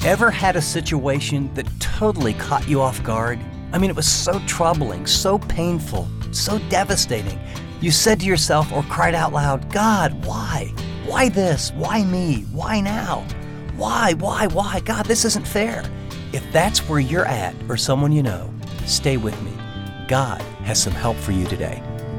Ever had a situation that totally caught you off guard? I mean, it was so troubling, so painful, so devastating. You said to yourself or cried out loud, God, why? Why this? Why me? Why now? Why? God, this isn't fair. If that's where you're at or someone you know, stay with me. God has some help for you today.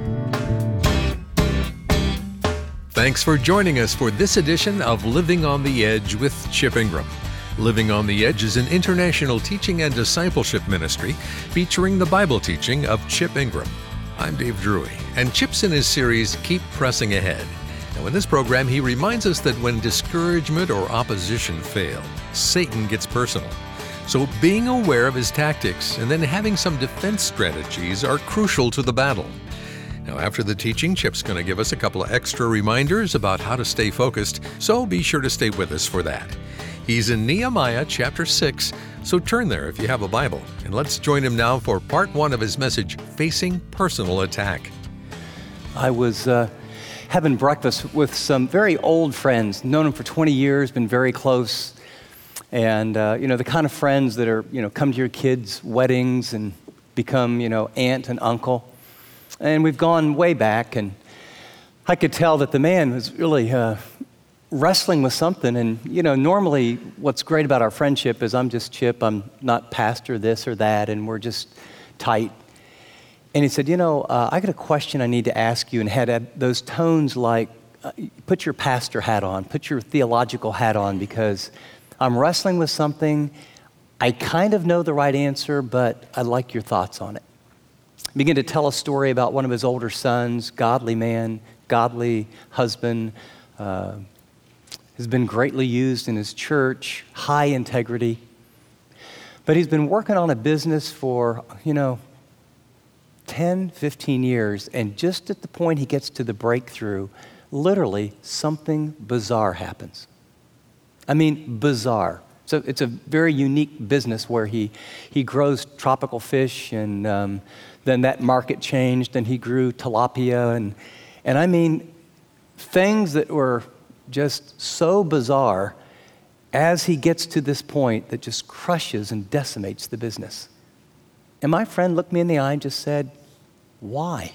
Thanks for joining us for this edition of Living on the Edge with Chip Ingram. Living on the Edge is an international teaching and discipleship ministry featuring the Bible teaching of Chip Ingram. I'm Dave Drury, and Chip's in his series, Keep Pressing Ahead. Now, in this program, he reminds us that when discouragement or opposition fail, Satan gets personal. So being aware of his tactics and then having some defense strategies are crucial to the battle. Now, after the teaching, Chip's going to give us a couple of extra reminders about how to stay focused, so be sure to stay with us for that. He's in Nehemiah chapter 6, so turn there if you have a Bible. And let's join him now for part 1 of his message, Facing Personal Attack. I was having breakfast with some very old friends, known them for 20 years, been very close. And, the kind of friends that are, come to your kids' weddings and become, aunt and uncle. And we've gone way back, and I could tell that the man was really wrestling with something. And, normally what's great about our friendship is I'm just Chip, I'm not pastor this or that, and we're just tight. And he said, I got a question I need to ask you, and had those tones like, put your pastor hat on, put your theological hat on, because I'm wrestling with something. I kind of know the right answer, but I'd like your thoughts on it. Began to tell a story about one of his older sons, godly man, godly husband, has been greatly used in his church, high integrity. But he's been working on a business for, 10, 15 years, and just at the point he gets to the breakthrough, literally something bizarre happens. I mean, bizarre. So it's a very unique business where he grows tropical fish, and then that market changed, and he grew tilapia, and I mean, things that were just so bizarre as he gets to this point that just crushes and decimates the business. And my friend looked me in the eye and just said, why?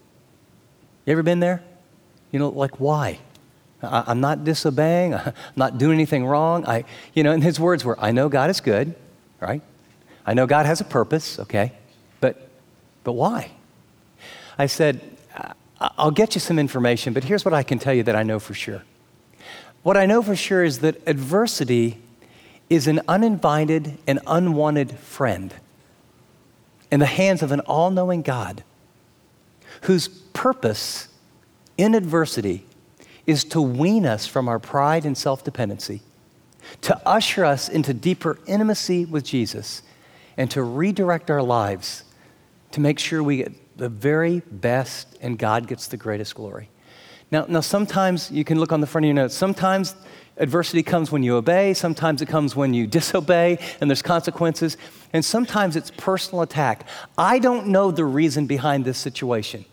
You ever been there? Like why? I'm not disobeying, I'm not doing anything wrong. And his words were, I know God is good, right? I know God has a purpose, okay? But why? I said, I'll get you some information, but here's what I can tell you that I know for sure. What I know for sure is that adversity is an uninvited and unwanted friend in the hands of an all-knowing God whose purpose in adversity is to wean us from our pride and self-dependency, to usher us into deeper intimacy with Jesus, and to redirect our lives to make sure we get the very best and God gets the greatest glory. Now, sometimes you can look on the front of your notes. Sometimes adversity comes when you obey. Sometimes it comes when you disobey, and there's consequences. And sometimes it's personal attack. I don't know the reason behind this situation.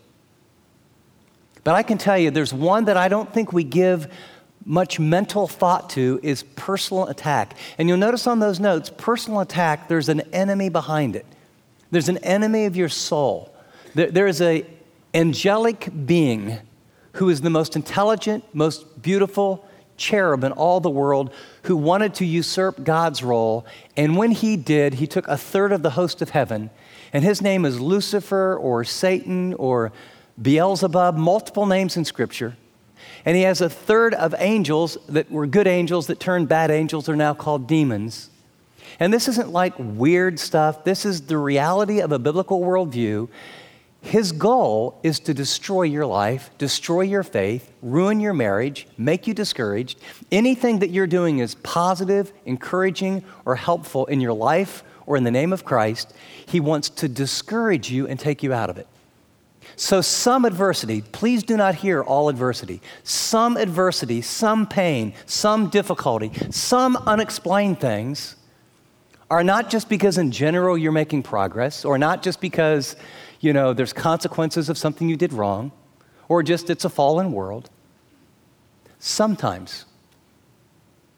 But I can tell you there's one that I don't think we give much mental thought to is personal attack. And you'll notice on those notes, personal attack, there's an enemy behind it. There's an enemy of your soul. There is an angelic being who is the most intelligent, most beautiful cherub in all the world, who wanted to usurp God's role. And when he did, he took a third of the host of heaven. And his name is Lucifer or Satan or Beelzebub, multiple names in Scripture. And he has a third of angels that were good angels that turned bad angels, are now called demons. And this isn't like weird stuff. This is the reality of a biblical worldview. His goal is to destroy your life, destroy your faith, ruin your marriage, make you discouraged. Anything that you're doing is positive, encouraging, or helpful in your life or in the name of Christ, he wants to discourage you and take you out of it. So some adversity, please do not hear all adversity. Some adversity, some pain, some difficulty, some unexplained things are not just because in general you're making progress, or not just because there's consequences of something you did wrong, or just it's a fallen world. Sometimes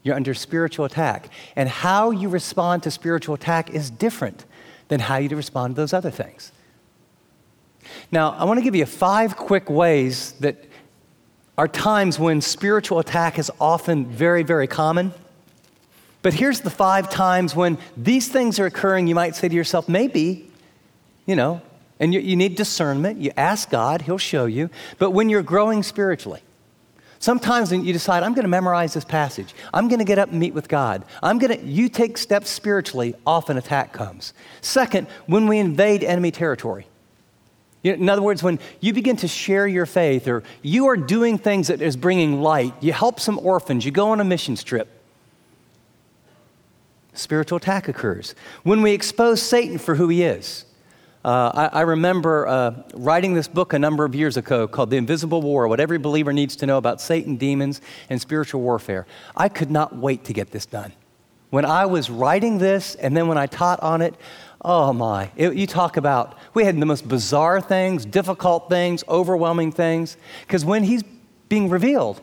You're under spiritual attack. And how you respond to spiritual attack is different than how you respond to those other things. Now, I want to give you 5 quick ways that are times when spiritual attack is often very, very common. But here's the 5 times when these things are occurring. You might say to yourself, maybe, and you need discernment. You ask God, He'll show you. But when you're growing spiritually, sometimes when you decide, I'm going to memorize this passage. I'm going to get up and meet with God. You take steps spiritually, often attack comes. Second, when we invade enemy territory. In other words, when you begin to share your faith, or you are doing things that is bringing light, you help some orphans, you go on a missions trip, spiritual attack occurs. When we expose Satan for who he is. I remember writing this book a number of years ago called The Invisible War, What Every Believer Needs to Know About Satan, Demons, and Spiritual Warfare. I could not wait to get this done. When I was writing this, and then when I taught on it, oh my, you talk about, we had the most bizarre things, difficult things, overwhelming things, because when he's being revealed,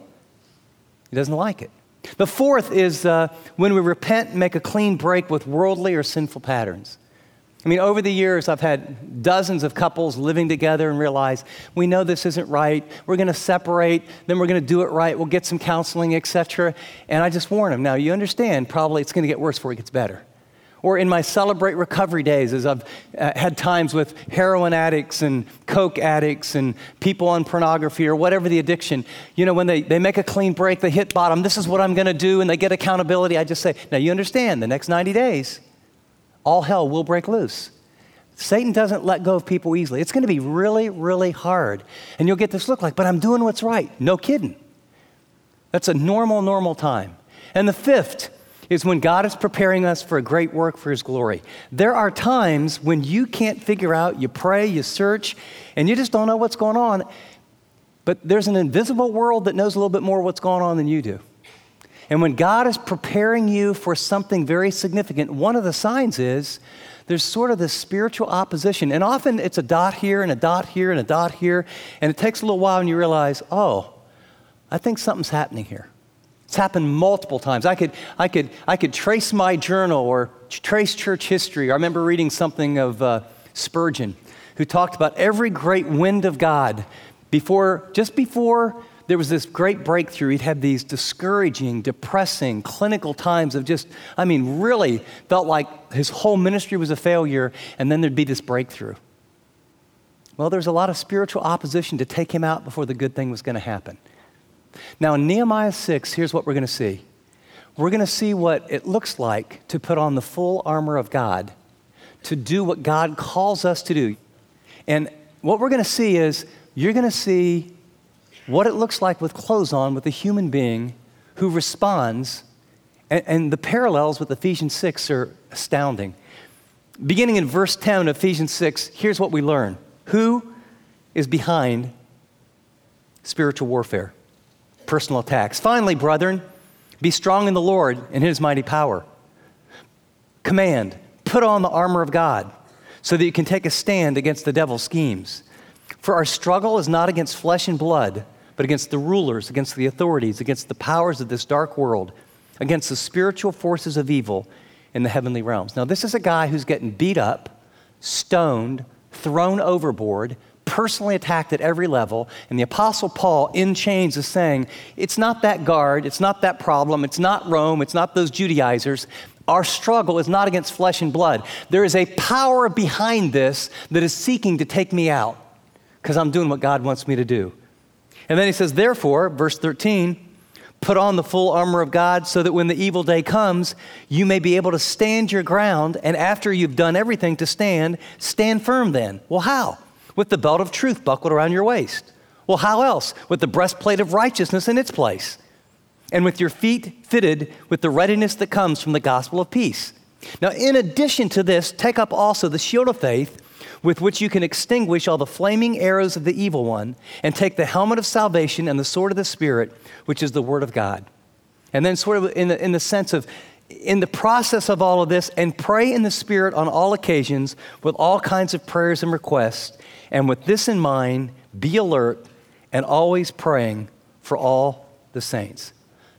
he doesn't like it. The fourth is when we repent and make a clean break with worldly or sinful patterns. I mean, over the years, I've had dozens of couples living together and realize, we know this isn't right. We're going to separate, then we're going to do it right. We'll get some counseling, etc. And I just warn them, now you understand, probably it's going to get worse before it gets better. Or in my Celebrate Recovery days, as I've had times with heroin addicts and coke addicts and people on pornography or whatever the addiction, when they make a clean break, they hit bottom, this is what I'm going to do, and they get accountability, I just say, now you understand, the next 90 days, all hell will break loose. Satan doesn't let go of people easily. It's going to be really, really hard. And you'll get this look like, but I'm doing what's right. No kidding. That's a normal time. And the fifth is when God is preparing us for a great work for His glory. There are times when you can't figure out, you pray, you search, and you just don't know what's going on. But there's an invisible world that knows a little bit more what's going on than you do. And when God is preparing you for something very significant, one of the signs is there's sort of this spiritual opposition. And often it's a dot here and a dot here and a dot here. And it takes a little while and you realize, oh, I think something's happening here. It's happened multiple times. I could trace my journal or trace church history. I remember reading something of Spurgeon, who talked about every great wind of God. Just before there was this great breakthrough, he'd had these discouraging, depressing, clinical times of really felt like his whole ministry was a failure, and then there'd be this breakthrough. Well, there's a lot of spiritual opposition to take him out before the good thing was going to happen. Now, in Nehemiah 6, here's what we're going to see. We're going to see what it looks like to put on the full armor of God, to do what God calls us to do. And what we're going to see is, you're going to see what it looks like with clothes on with a human being who responds, and the parallels with Ephesians 6 are astounding. Beginning in verse 10 of Ephesians 6, here's what we learn. Who is behind spiritual warfare? Personal attacks. Finally, brethren, be strong in the Lord and His mighty power. Command, put on the armor of God so that you can take a stand against the devil's schemes. For our struggle is not against flesh and blood, but against the rulers, against the authorities, against the powers of this dark world, against the spiritual forces of evil in the heavenly realms. Now, this is a guy who's getting beat up, stoned, thrown overboard, personally attacked at every level. And the Apostle Paul, in chains, is saying, it's not that guard, it's not that problem, it's not Rome, it's not those Judaizers. Our struggle is not against flesh and blood. There is a power behind this that is seeking to take me out because I'm doing what God wants me to do. And then he says, therefore, verse 13, put on the full armor of God so that when the evil day comes, you may be able to stand your ground. And after you've done everything to stand firm then. Well, how? With the belt of truth buckled around your waist. Well, how else? With the breastplate of righteousness in its place. And with your feet fitted with the readiness that comes from the gospel of peace. Now, in addition to this, take up also the shield of faith, with which you can extinguish all the flaming arrows of the evil one, and take the helmet of salvation and the sword of the Spirit, which is the word of God. And then sort of in the sense of, in the process of all of this, and pray in the Spirit on all occasions with all kinds of prayers and requests. And with this in mind, be alert and always praying for all the saints.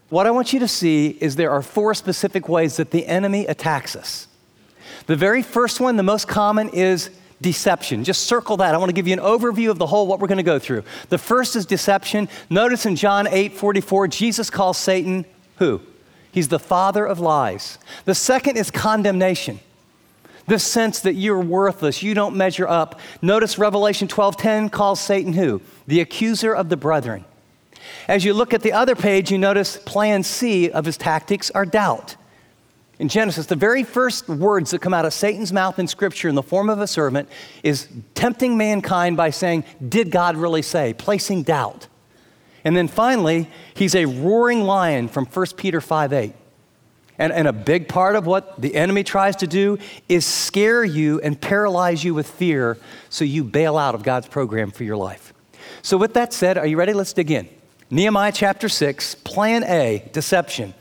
what I want you to see is there are 4 specific ways that the enemy attacks us. The very first one, the most common, is deception. Just circle that. I want to give you an overview of the whole, what we're going to go through. The first is deception. Notice in John 8:44, Jesus calls Satan who? He's the father of lies. The second is condemnation. This sense that you're worthless, you don't measure up. Notice Revelation 12:10 calls Satan who? The accuser of the brethren. As you look at the other page, you notice plan C of his tactics are doubt. In Genesis, the very first words that come out of Satan's mouth in Scripture in the form of a servant is tempting mankind by saying, did God really say? Placing doubt. And then finally, he's a roaring lion from 1 Peter 5:8. And a big part of what the enemy tries to do is scare you and paralyze you with fear so you bail out of God's program for your life. So with that said, are you ready? Let's dig in. Nehemiah chapter 6, plan A, deception.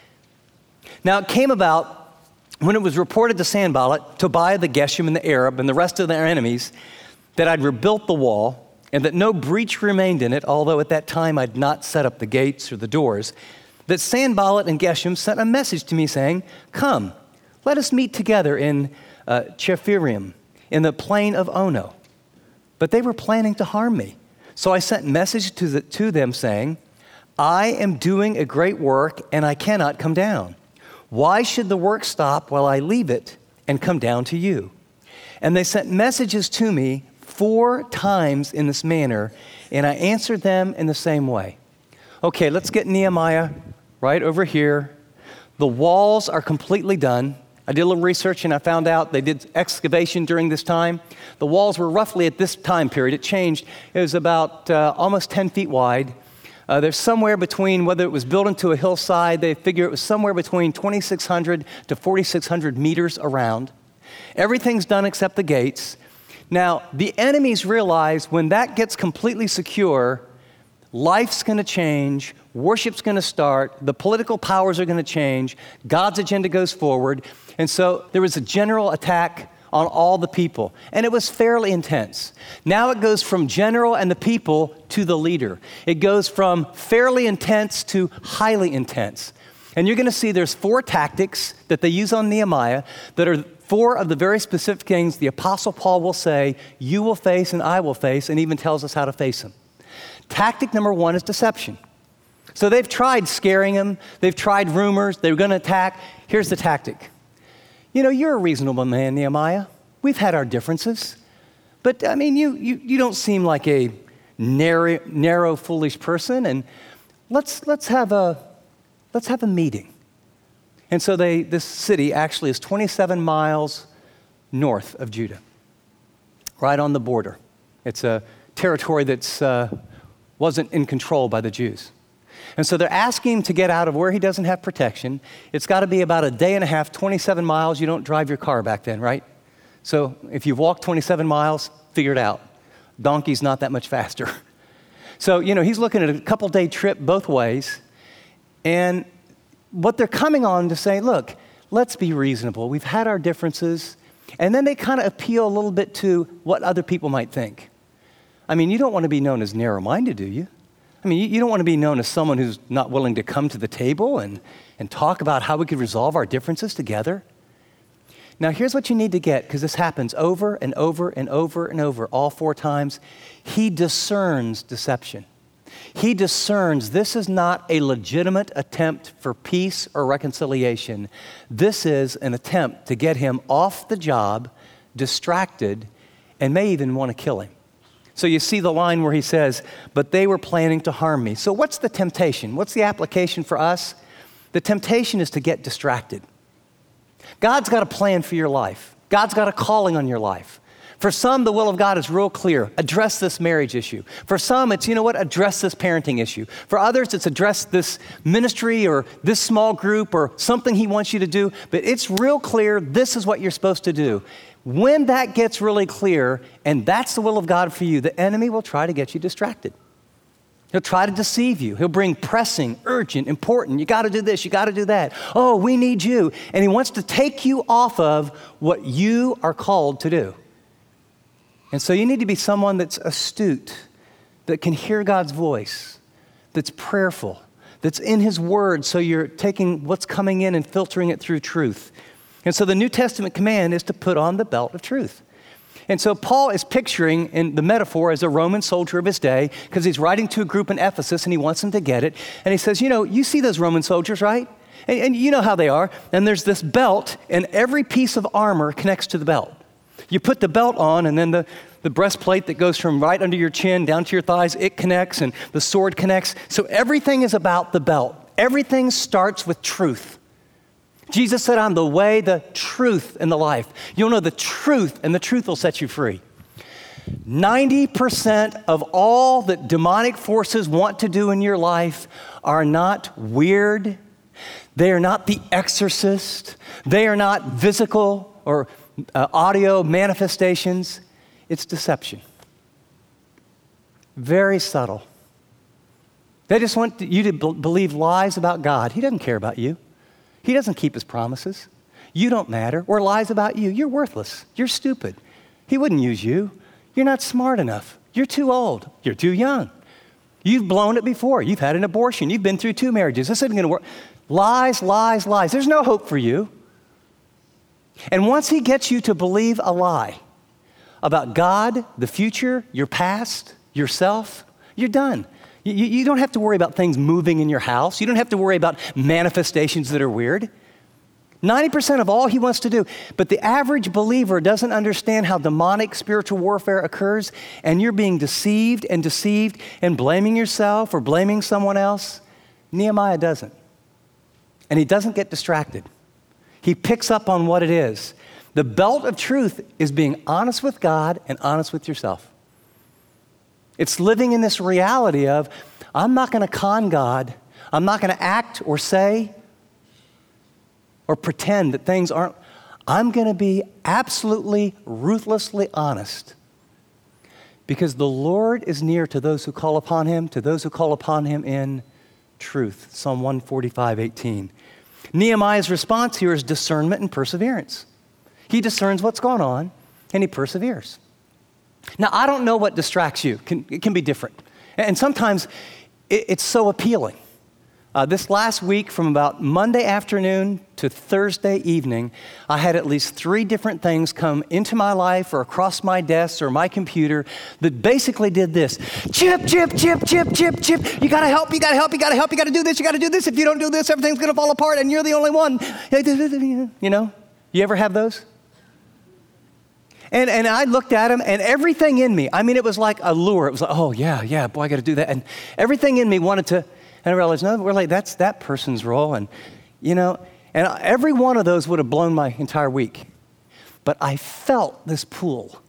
Now, it came about when it was reported to Sanballat, Tobiah the Geshem and the Arab and the rest of their enemies that I'd rebuilt the wall and that no breach remained in it, although at that time I'd not set up the gates or the doors, that Sanballat and Geshem sent a message to me saying, come, let us meet together in Chephirim, in the plain of Ono. But they were planning to harm me. So I sent a message to them saying, I am doing a great work and I cannot come down. Why should the work stop while I leave it and come down to you? And they sent messages to me 4 times in this manner, and I answered them in the same way. Okay, let's get Nehemiah right over here. The walls are completely done. I did a little research and I found out they did excavation during this time. The walls were roughly at this time period. It changed. It was about almost 10 feet wide. There's somewhere between, whether it was built into a hillside, they figure it was somewhere between 2,600 to 4,600 meters around. Everything's done except the gates. Now, the enemies realize when that gets completely secure, life's going to change, worship's going to start, the political powers are going to change, God's agenda goes forward. And so there was a general attack on all the people, and it was fairly intense. Now it goes from general and the people to the leader. It goes from fairly intense to highly intense. And you're going to see there's 4 tactics that they use on Nehemiah that are 4 of the very specific things the Apostle Paul will say, you will face and I will face, and even tells us how to face them. Tactic number 1 is deception. So they've tried scaring him. They've tried rumors. They were going to attack. Here's the tactic. You know, you're a reasonable man, Nehemiah. We've had our differences. But, I mean, you don't seem like a narrow, foolish person. And let's have a meeting. And so this city actually is 27 miles north of Judah, right on the border. It's a territory that's wasn't in control by the Jews. And so they're asking him to get out of where he doesn't have protection. It's got to be about a day and a half, 27 miles. You don't drive your car back then, right? So if you've walked 27 miles, figure it out. Donkey's not that much faster. So, you know, he's looking at a couple-day trip both ways. And what they're coming on to say, look, let's be reasonable. We've had our differences. And then they kind of appeal a little bit to what other people might think. I mean, you don't want to be known as narrow-minded, do you? I mean, you don't want to be known as someone who's not willing to come to the table and talk about how we could resolve our differences together. Now, here's what you need to get, because this happens over and over and over and over, all 4 times. He discerns deception. He discerns this is not a legitimate attempt for peace or reconciliation. This is an attempt to get him off the job, distracted, and may even want to kill him. So you see the line where he says, but they were planning to harm me. So what's the temptation? What's the application for us? The temptation is to get distracted. God's got a plan for your life. God's got a calling on your life. For some, the will of God is real clear. Address this marriage issue. For some, it's, address this parenting issue. For others, it's address this ministry or this small group or something he wants you to do. But it's real clear, this is what you're supposed to do. When that gets really clear, and that's the will of God for you, the enemy will try to get you distracted. He'll try to deceive you. He'll bring pressing, urgent, important. You got to do this, you got to do that. Oh, we need you. And he wants to take you off of what you are called to do. And so you need to be someone that's astute, that can hear God's voice, that's prayerful, that's in his word, so you're taking what's coming in and filtering it through truth. And so the New Testament command is to put on the belt of truth. And so Paul is picturing in the metaphor as a Roman soldier of his day, because he's writing to a group in Ephesus and he wants them to get it. And he says, you see those Roman soldiers, right? And you know how they are. And there's this belt, and every piece of armor connects to the belt. You put the belt on, and then the breastplate that goes from right under your chin down to your thighs, it connects, and the sword connects. So everything is about the belt. Everything starts with truth. Jesus said, I'm the way, the truth, and the life. You'll know the truth, and the truth will set you free. 90% of all that demonic forces want to do in your life are not weird. They are not the exorcist. They are not physical or audio manifestations. It's deception. Very subtle. They just want you to believe lies about God. He doesn't care about you. He doesn't keep his promises. You don't matter. Or lies about you. You're worthless. You're stupid. He wouldn't use you. You're not smart enough. You're too old. You're too young. You've blown it before. You've had an abortion. You've been through 2 marriages. This isn't going to work. Lies, lies, lies. There's no hope for you. And once he gets you to believe a lie about God, the future, your past, yourself, you're done. You don't have to worry about things moving in your house. You don't have to worry about manifestations that are weird. 90% of all he wants to do. But the average believer doesn't understand how demonic spiritual warfare occurs, and you're being deceived and blaming yourself or blaming someone else. Nehemiah doesn't. And he doesn't get distracted. He picks up on what it is. The belt of truth is being honest with God and honest with yourself. It's living in this reality of, I'm not going to con God. I'm not going to act or say or pretend that things aren't. I'm going to be absolutely, ruthlessly honest. Because the Lord is near to those who call upon him, in truth. Psalm 145:18. Nehemiah's response here is discernment and perseverance. He discerns what's going on, and he perseveres. Now, I don't know what distracts you. It can be different. And sometimes it's so appealing. This last week, from about Monday afternoon to Thursday evening, I had at least 3 different things come into my life or across my desk or my computer that basically did this. Chip, chip, chip, chip, chip, chip. You gotta help, you gotta help, you gotta help, you gotta do this, you gotta do this. If you don't do this, everything's gonna fall apart and you're the only one. You know, you ever have those? And I looked at him, and everything in me, I mean, it was like a lure. It was like, oh, yeah, boy, I got to do that. And everything in me wanted to, and I realized, no, really, that's that person's role. And, and every one of those would have blown my entire week. But I felt this pull.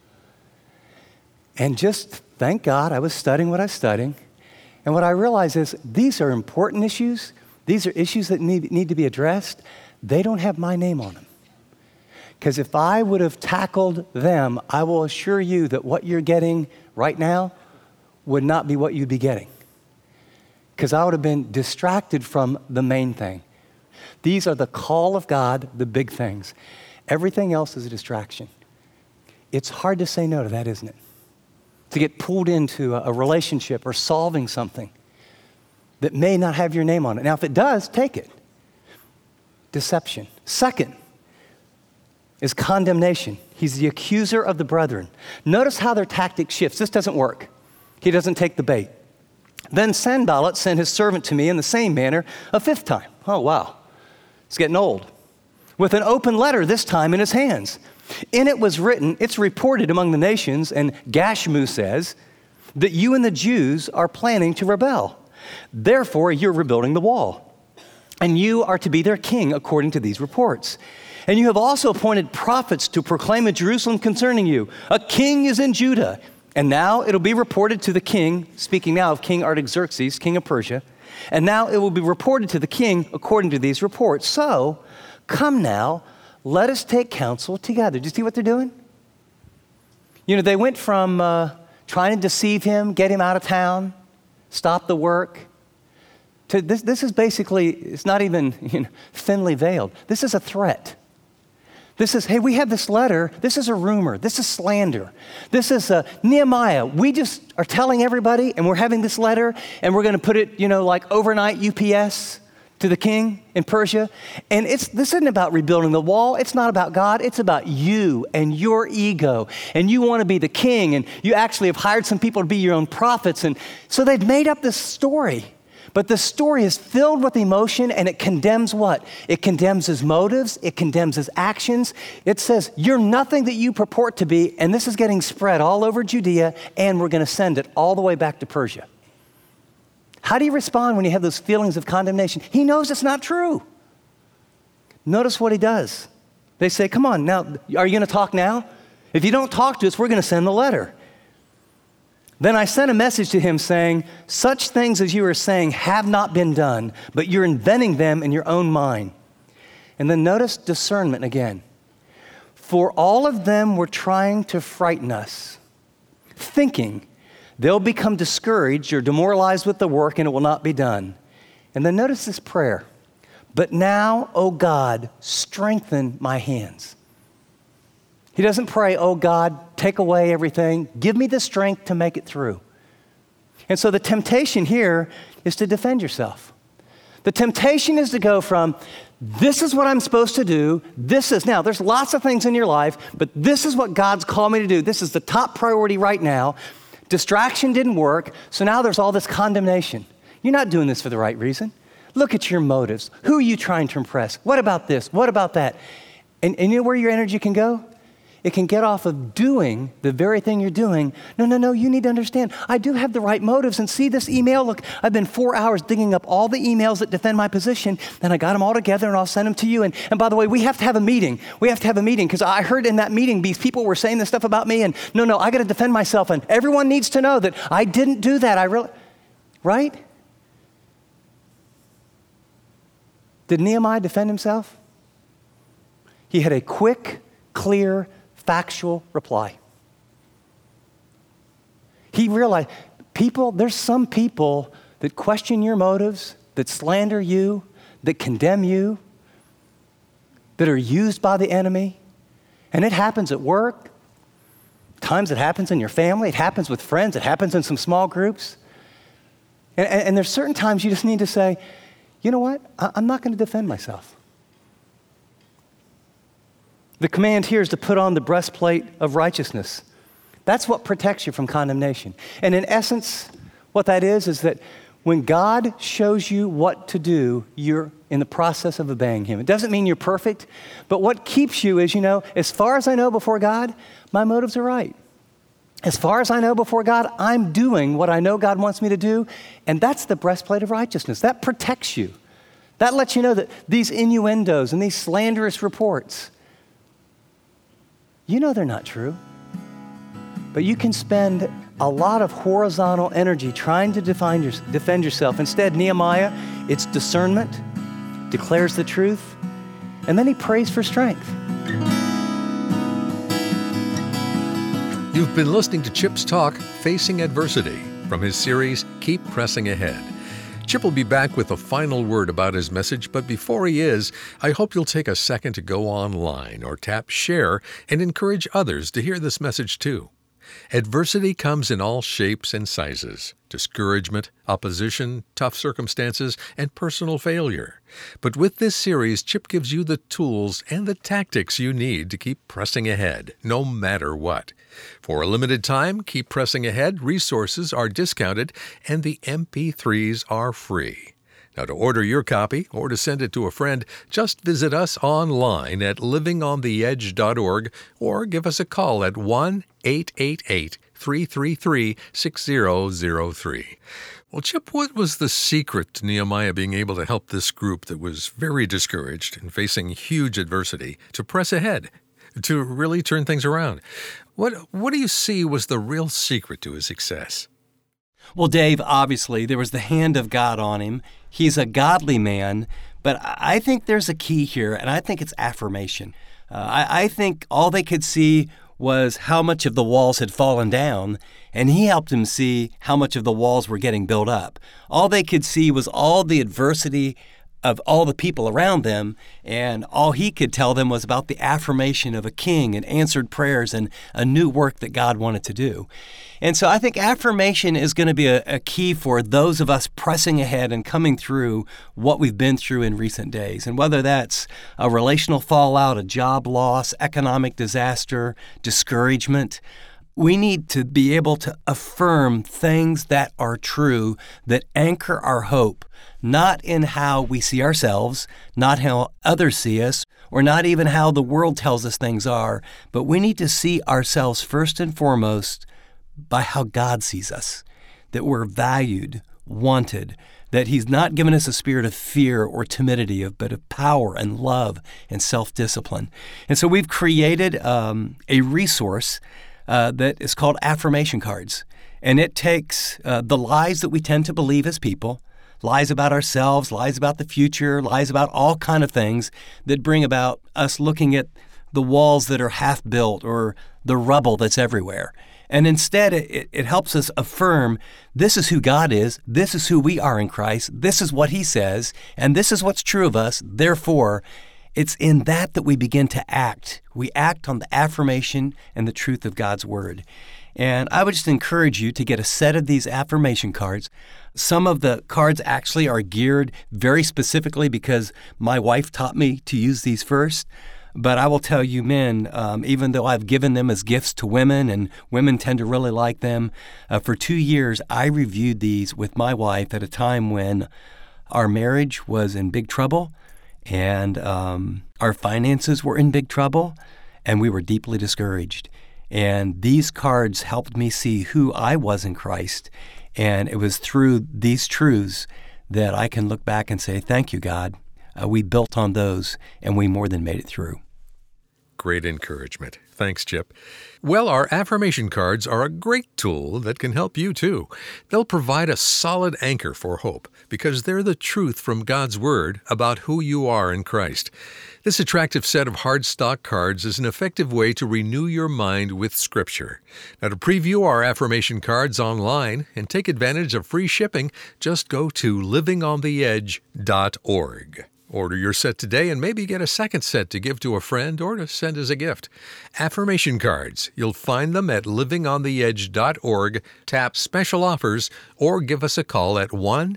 And just, thank God, I was studying what I was studying. And what I realized is these are important issues. These are issues that need to be addressed. They don't have my name on them. Because if I would have tackled them, I will assure you that what you're getting right now would not be what you'd be getting. Because I would have been distracted from the main thing. These are the call of God, the big things. Everything else is a distraction. It's hard to say no to that, isn't it? To get pulled into a relationship or solving something that may not have your name on it. Now, if it does, take it. Deception. Second is condemnation. He's the accuser of the brethren. Notice how their tactic shifts. This doesn't work. He doesn't take the bait. Then Sanballat sent his servant to me in the same manner a 5th time. Oh, wow. It's getting old. With an open letter, this time in his hands. In it was written, it's reported among the nations, and Gashmu says, that you and the Jews are planning to rebel. Therefore, you're rebuilding the wall. And you are to be their king according to these reports. And you have also appointed prophets to proclaim at Jerusalem concerning you. A king is in Judah. And now it'll be reported to the king, speaking now of King Artaxerxes, king of Persia. And now it will be reported to the king according to these reports. So, come now, let us take counsel together. Do you see what they're doing? They went from trying to deceive him, get him out of town, stop the work, to this is basically, it's not even thinly veiled. This is a threat. This is, hey, we have this letter. This is a rumor. This is slander. This is Nehemiah. We just are telling everybody, and we're having this letter, and we're going to put it, like overnight UPS to the king in Persia. And this isn't about rebuilding the wall. It's not about God. It's about you and your ego. And you want to be the king, and you actually have hired some people to be your own prophets. And so they've made up this story. But the story is filled with emotion, and it condemns what? It condemns his motives. It condemns his actions. It says, you're nothing that you purport to be, and this is getting spread all over Judea, and we're going to send it all the way back to Persia. How do you respond when you have those feelings of condemnation? He knows it's not true. Notice what he does. They say, come on, now, are you going to talk now? If you don't talk to us, we're going to send the letter. Then I sent a message to him saying, such things as you are saying have not been done, but you're inventing them in your own mind. And then notice discernment again. For all of them were trying to frighten us, thinking they'll become discouraged or demoralized with the work and it will not be done. And then notice this prayer. But now, O God, strengthen my hands. He doesn't pray, oh God, take away everything. Give me the strength to make it through. And so the temptation here is to defend yourself. The temptation is to go from, this is what I'm supposed to do. Now, there's lots of things in your life, but this is what God's called me to do. This is the top priority right now. Distraction didn't work, so now there's all this condemnation. You're not doing this for the right reason. Look at your motives. Who are you trying to impress? What about this? What about that? And you know where your energy can go? It can get off of doing the very thing you're doing. No, you need to understand, I do have the right motives. And see this email? Look, I've been 4 hours digging up all the emails that defend my position, and I got them all together, and I'll send them to you. And by the way, we have to have a meeting. We have to have a meeting, because I heard in that meeting, these people were saying this stuff about me, and no, I got to defend myself, and everyone needs to know that I didn't do that. Right? Did Nehemiah defend himself? He had a quick, clear, factual reply. He realized, there's some people that question your motives, that slander you, that condemn you, that are used by the enemy. And it happens at work. Times it happens in your family. It happens with friends. It happens in some small groups. And there's certain times you just need to say, you know what? I'm not going to defend myself. The command here is to put on the breastplate of righteousness. That's what protects you from condemnation. And in essence, what that is that when God shows you what to do, you're in the process of obeying him. It doesn't mean you're perfect, but what keeps you is, as far as I know before God, my motives are right. As far as I know before God, I'm doing what I know God wants me to do, and that's the breastplate of righteousness. That protects you. That lets you know that these innuendos and these slanderous reports, they're not true. But you can spend a lot of horizontal energy trying to defend yourself. Instead, Nehemiah, it's discernment, declares the truth, and then he prays for strength. You've been listening to Chip's talk, Facing Adversity, from his series, Keep Pressing Ahead. Chip will be back with a final word about his message, but before he is, I hope you'll take a second to go online or tap share and encourage others to hear this message too. Adversity comes in all shapes and sizes: discouragement, opposition, tough circumstances, and personal failure. But with this series, Chip gives you the tools and the tactics you need to keep pressing ahead, no matter what. For a limited time, Keep Pressing Ahead resources are discounted and the MP3s are free. Now, to order your copy or to send it to a friend, just visit us online at livingontheedge.org or give us a call at 1-888-333-6003. Well, Chip, what was the secret to Nehemiah being able to help this group that was very discouraged and facing huge adversity to press ahead, to really turn things around? What do you see was the real secret to his success? Well, Dave, obviously, there was the hand of God on him. He's a godly man, but I think there's a key here, and I think it's affirmation. I think all they could see was how much of the walls had fallen down, and he helped him see how much of the walls were getting built up. All they could see was all the adversity of all the people around them, and all he could tell them was about the affirmation of a king and answered prayers and a new work that God wanted to do. And so I think affirmation is going to be a key for those of us pressing ahead and coming through what we've been through in recent days. And whether that's a relational fallout, a job loss, economic disaster, discouragement, we need to be able to affirm things that are true, that anchor our hope, not in how we see ourselves, not how others see us, or not even how the world tells us things are, but we need to see ourselves first and foremost by how God sees us, that we're valued, wanted, that He's not given us a spirit of fear or timidity, but of power and love and self-discipline. And so we've created a resource that is called affirmation cards. And it takes the lies that we tend to believe as people, lies about ourselves, lies about the future, lies about all kind of things that bring about us looking at the walls that are half built or the rubble that's everywhere. And instead, it helps us affirm this is who God is, this is who we are in Christ, this is what He says, and this is what's true of us. Therefore, it's in that we begin to act. We act on the affirmation and the truth of God's Word. And I would just encourage you to get a set of these affirmation cards. Some of the cards actually are geared very specifically because my wife taught me to use these first. But I will tell you, men, even though I've given them as gifts to women, and women tend to really like them, for 2 years I reviewed these with my wife at a time when our marriage was in big trouble and our finances were in big trouble, and we were deeply discouraged. And these cards helped me see who I was in Christ, and it was through these truths that I can look back and say, thank you, God. We built on those, and we more than made it through. Great encouragement. Thanks, Chip. Well, our affirmation cards are a great tool that can help you too. They'll provide a solid anchor for hope because they're the truth from God's Word about who you are in Christ. This attractive set of hard stock cards is an effective way to renew your mind with Scripture. Now, to preview our affirmation cards online and take advantage of free shipping, just go to livingontheedge.org. Order your set today and maybe get a second set to give to a friend or to send as a gift. Affirmation cards. You'll find them at livingontheedge.org. Tap Special Offers or give us a call at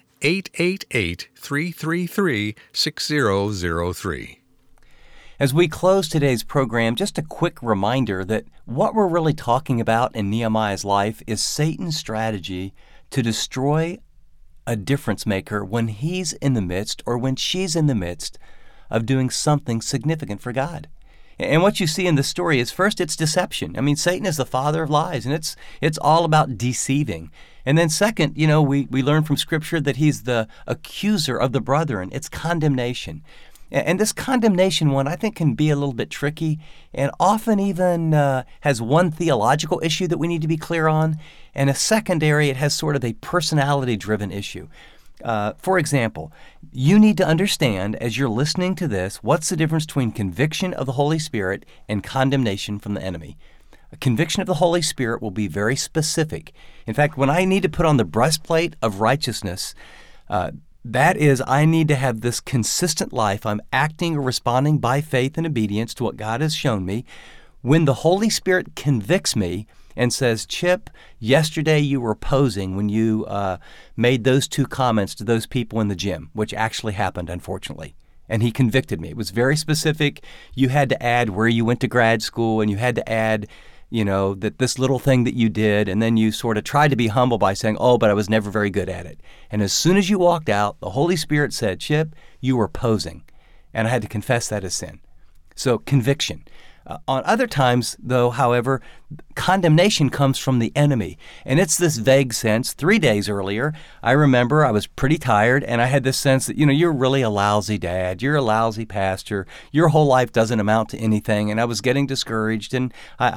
1-888-333-6003. As we close today's program, just a quick reminder that what we're really talking about in Nehemiah's life is Satan's strategy to destroy a difference maker when he's in the midst or when she's in the midst of doing something significant for God. And what you see in the story is, first, it's deception. I mean, Satan is the father of lies, and it's all about deceiving. And then second, we learn from Scripture that he's the accuser of the brethren. It's condemnation. And this condemnation one, I think, can be a little bit tricky and often even has one theological issue that we need to be clear on, and a secondary, it has sort of a personality-driven issue. For example, you need to understand, as you're listening to this, what's the difference between conviction of the Holy Spirit and condemnation from the enemy. A conviction of the Holy Spirit will be very specific. In fact, when I need to put on the breastplate of righteousness, that is, I need to have this consistent life. I'm acting or responding by faith and obedience to what God has shown me. When the Holy Spirit convicts me and says, Chip, yesterday you were posing when you made those 2 comments to those people in the gym, which actually happened, unfortunately. And he convicted me. It was very specific. You had to add where you went to grad school, and you had to add that this little thing that you did, and then you sort of tried to be humble by saying, but I was never very good at it. And as soon as you walked out, the Holy Spirit said, Chip, you were posing. And I had to confess that as sin. So conviction. On other times, though, however, condemnation comes from the enemy. And it's this vague sense. 3 days earlier, I remember I was pretty tired, and I had this sense that, you're really a lousy dad. You're a lousy pastor. Your whole life doesn't amount to anything. And I was getting discouraged, and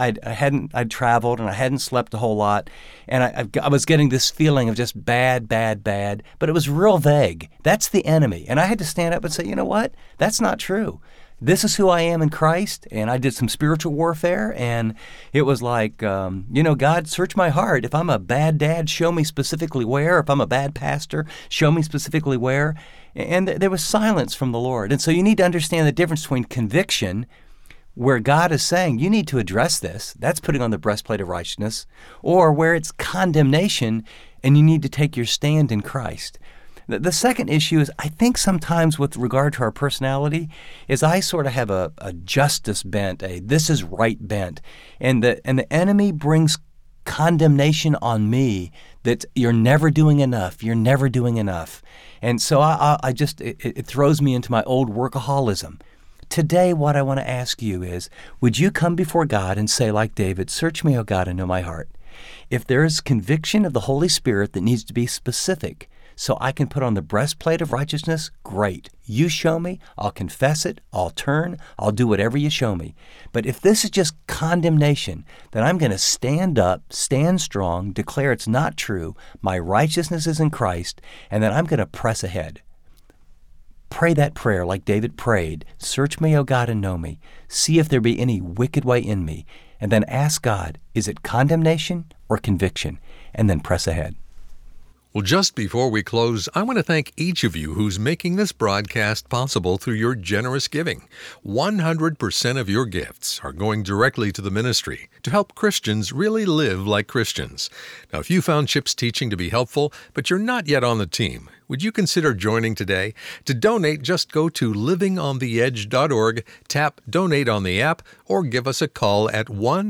I'd traveled, and I hadn't slept a whole lot. And I was getting this feeling of just bad, but it was real vague. That's the enemy. And I had to stand up and say, you know what? That's not true. This is who I am in Christ, and I did some spiritual warfare, and it was like, God, search my heart. If I'm a bad dad, show me specifically where. If I'm a bad pastor, show me specifically where. And there was silence from the Lord. And so you need to understand the difference between conviction, where God is saying, you need to address this, that's putting on the breastplate of righteousness, or where it's condemnation and you need to take your stand in Christ. The second issue is, I think sometimes with regard to our personality, is I sort of have a justice bent, a this is right bent, and the enemy brings condemnation on me that you're never doing enough, you're never doing enough. And so I just, it throws me into my old workaholism. Today, what I want to ask you is, would you come before God and say, like David, search me, O God, and know my heart. If there is conviction of the Holy Spirit that needs to be specific, so I can put on the breastplate of righteousness, great. You show me, I'll confess it, I'll turn, I'll do whatever you show me. But if this is just condemnation, then I'm going to stand up, stand strong, declare it's not true, my righteousness is in Christ, and then I'm going to press ahead. Pray that prayer like David prayed, search me, O God, and know me. See if there be any wicked way in me. And then ask God, is it condemnation or conviction? And then press ahead. Well, just before we close, I want to thank each of you who's making this broadcast possible through your generous giving. 100% of your gifts are going directly to the ministry to help Christians really live like Christians. Now, if you found Chip's teaching to be helpful, but you're not yet on the team, would you consider joining today? To donate, just go to livingontheedge.org, tap Donate on the app, or give us a call at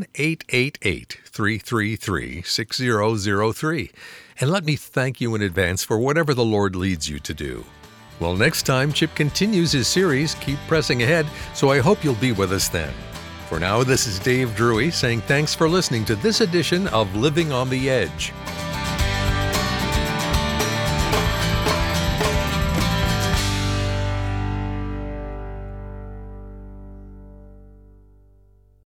1-888-333-6003. And let me thank you in advance for whatever the Lord leads you to do. Well, next time, Chip continues his series, Keep Pressing Ahead, so I hope you'll be with us then. For now, this is Dave Drury saying thanks for listening to this edition of Living on the Edge.